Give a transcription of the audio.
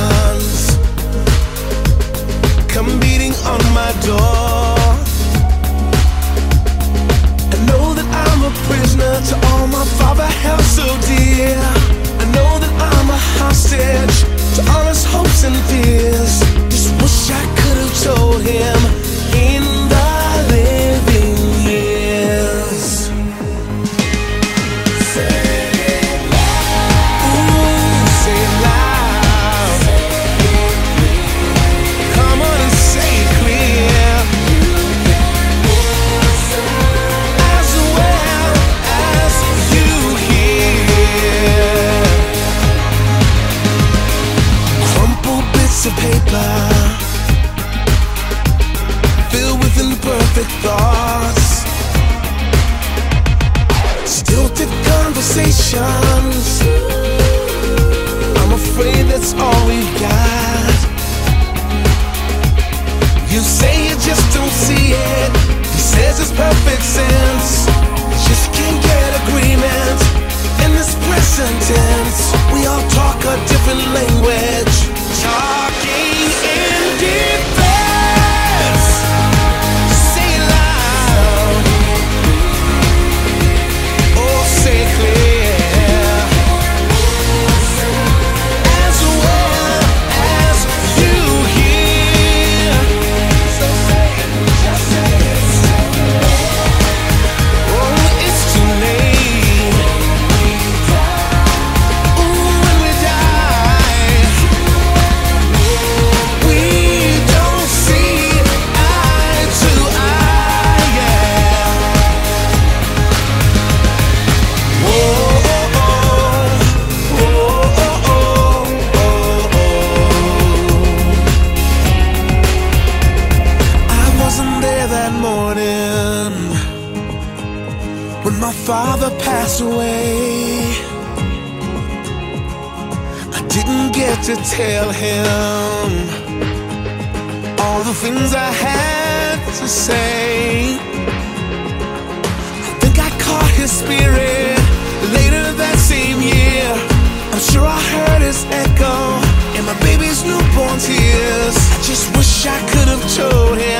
come beating on my door. I know that I'm a prisoner to all my father held so dear. I know that I'm a hostage to all his hopes and fears. Just wish I could have told him in the living years. Say it loud. Ooh, say it loud. Come on and say it clear. As well as you hear. Crumpled bits of paper filled with imperfect thoughts, stilted conversations. I'm afraid that's all we've got. You say you just don't see it. He says it's perfect sense. Just can't get agreement in this present tense. We all talk a different language, talking in defense. Say it loud. Oh, say it clear. As well as you hear. So say it, just say it. Oh, it's too late. Ooh, when we die, we don't see eye to eye, yeah. Whoa, oh, oh, oh, oh, oh, oh. I wasn't there that morning when my father passed away. I didn't get to tell him all the things I had to say. I think I caught his spirit later that same year. I'm sure I heard his echo in my baby's newborn tears. I just wish I could have told him